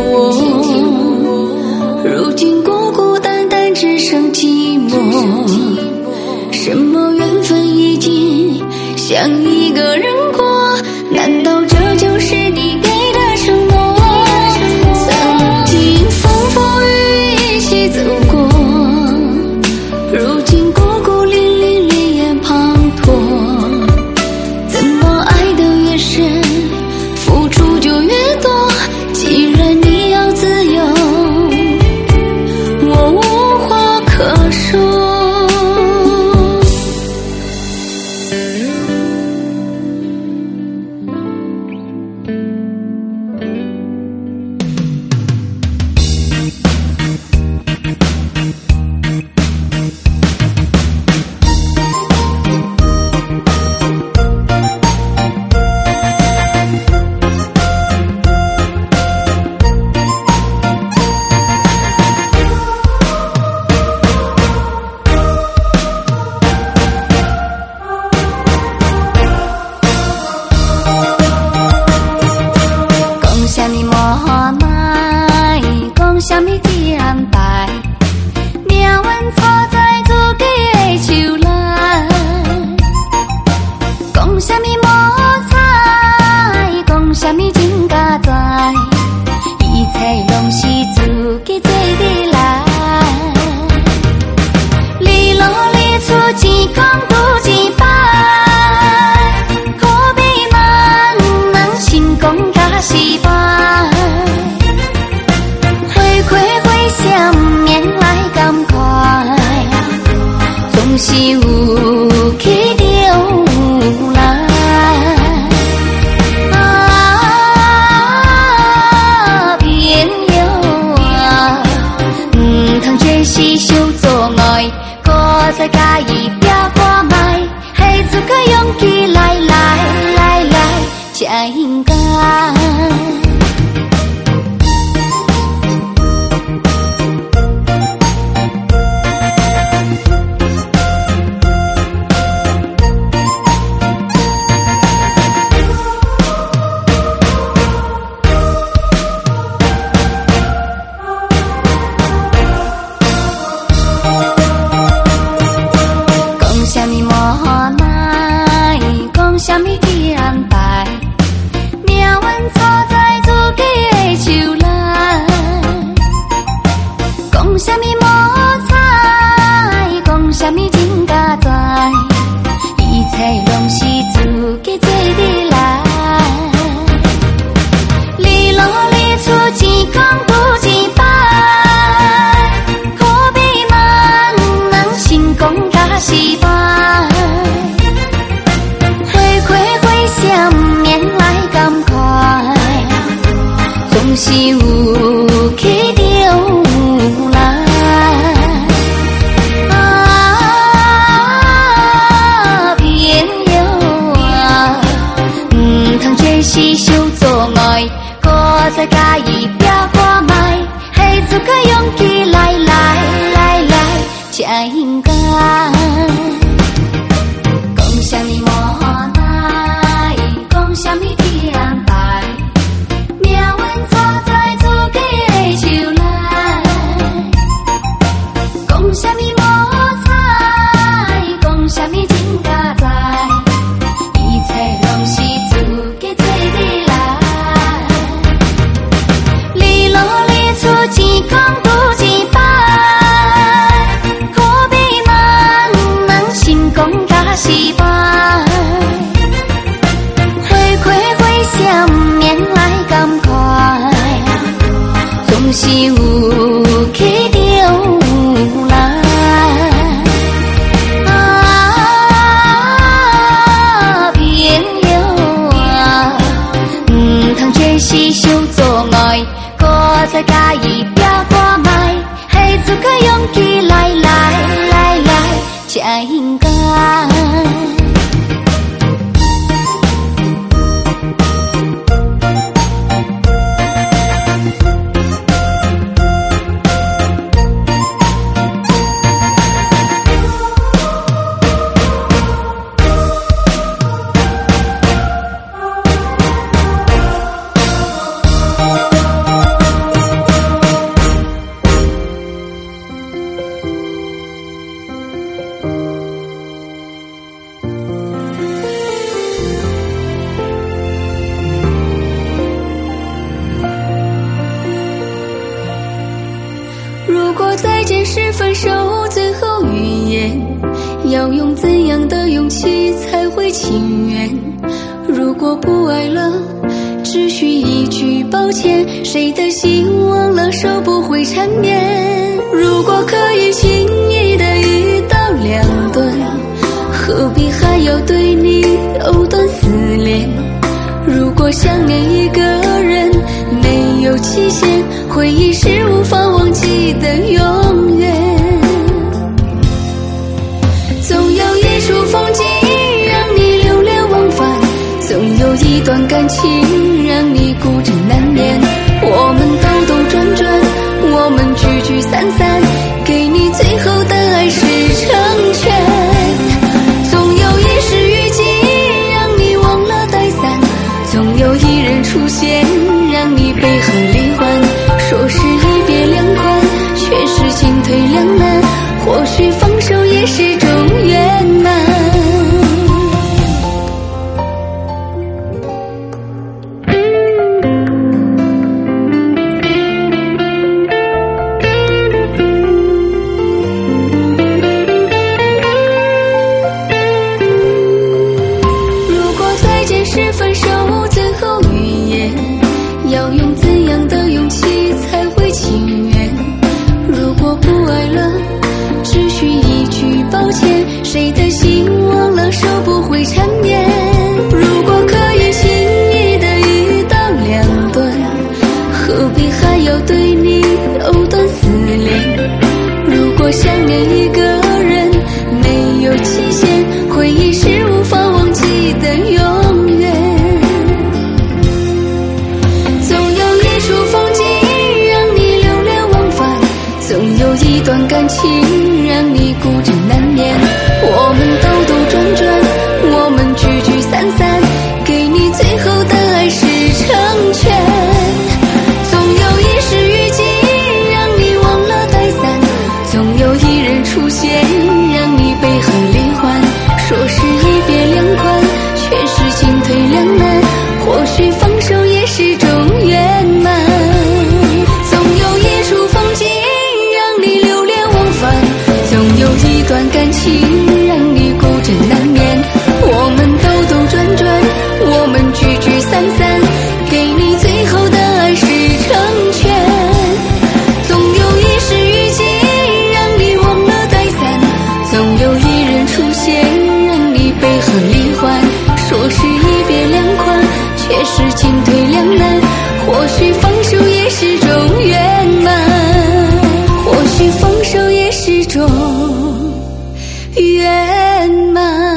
我，如今孤孤单单只剩寂寞。什么缘分已经像一个人过，难道这就是你给的承诺？曾经风风雨雨一起走过，如今孤孤零零泪眼滂沱。怎么爱得越深，付出就越多。既然你要自由，我无话可说。 如果再见是分手最后语言，要用怎样的勇气才会情愿？如果不爱了，只需一句抱歉，谁的心忘了手不会缠绵。如果可以轻易的一刀两断，何必还要对你藕断丝连？如果想念一个人没有期限，回忆是无法忘记的永远。总有一处风景让你流连忘返，总有一段感情让你孤枕难眠。我们兜兜转转，我们聚聚散散，给你最后的爱是成全。总有一世雨季让你忘了带伞，总有一人出现让你悲欢离欢。说是一别两宽，却是进退两难，或许放手也是种圆满。谁的心忘了手不会缠绵？如果可以轻易的一刀两断，何必还要对你藕断丝连？如果想念一个人没有期限，回忆是无法忘记的永远。总有一处风景让你流连忘返，总有一段感情让你孤枕难眠。我们兜兜转转，我们聚聚散散，给你最后的爱是成全。总有一世雨季让你忘了带伞，总有一人出现让你悲欢离欢。说是一别两宽，却是进退两难，或许放手也是种圆满。总有一处风景让你流连忘返，总有一段感情让你孤枕难眠。我们兜兜转转，我们聚聚散散，给你最后的爱是成全。总有一世雨季让你忘了带伞，总有一人出现让你悲欢离欢。说是一别两宽，却是进退两难，或许放手也是种圆满，或许放手也是种圆满。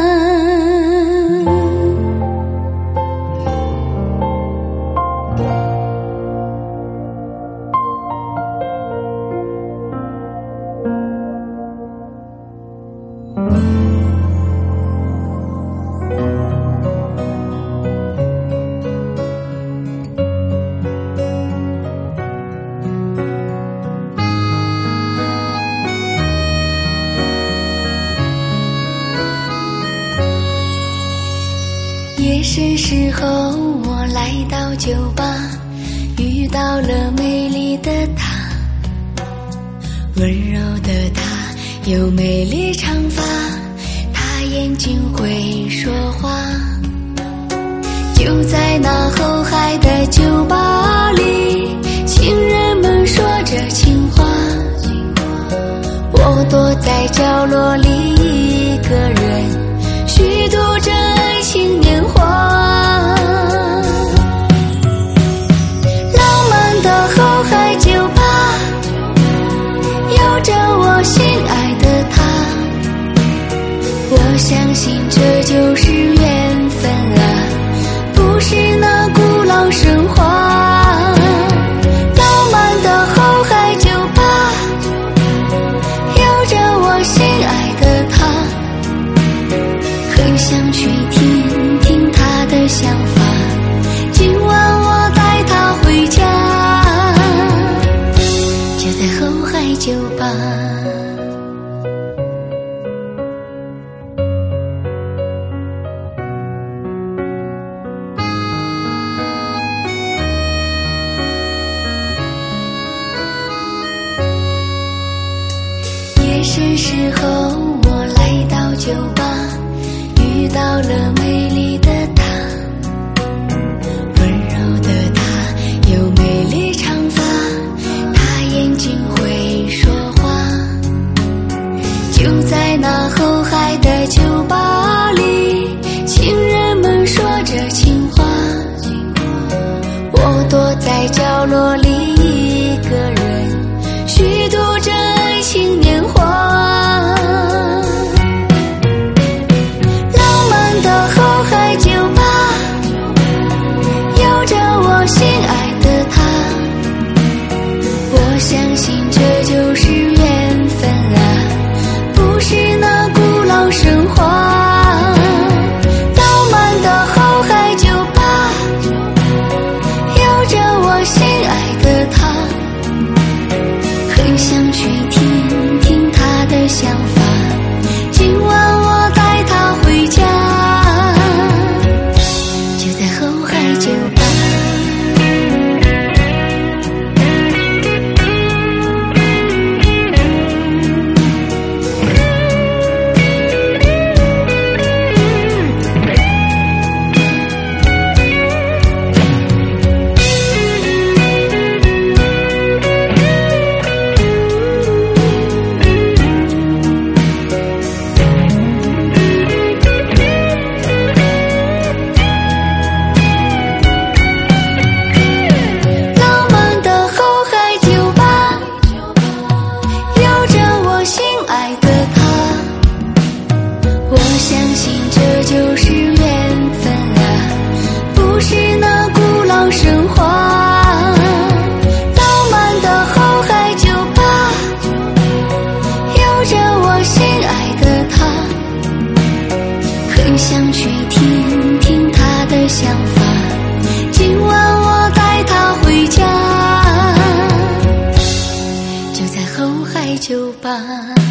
夜深时候我来到酒吧，遇到了美丽的她，温柔的她有美丽长发，她眼睛会说话。就在那后海的酒吧里，情人们说着情话，我躲在角落里一个人虚度着爱情年华。浪漫的后海酒吧，有着我心爱的他，我相信这就是缘分啊，不是那古老神话。浪漫的后海酒吧，有着我心爱的他，很想去听听他的想法，今晚我带他回家，就在后海酒吧。 的时候，我来到酒吧，遇到了美丽的她，温柔的她有美丽长发，她眼睛会说话。就在那后海的酒吧里，情人们说着情话，我躲在角落里一个人虚度着爱情年华。浪漫的后海酒吧，有着我心爱的他，我相信这就是缘分啊，不是那古老神话。浪漫的后海酒吧，有着我心爱的他，很想去听听他的想法，今晚我带他回家，就在后海酒吧。想去听听他的想法，今晚我带他回家，就在后海酒吧。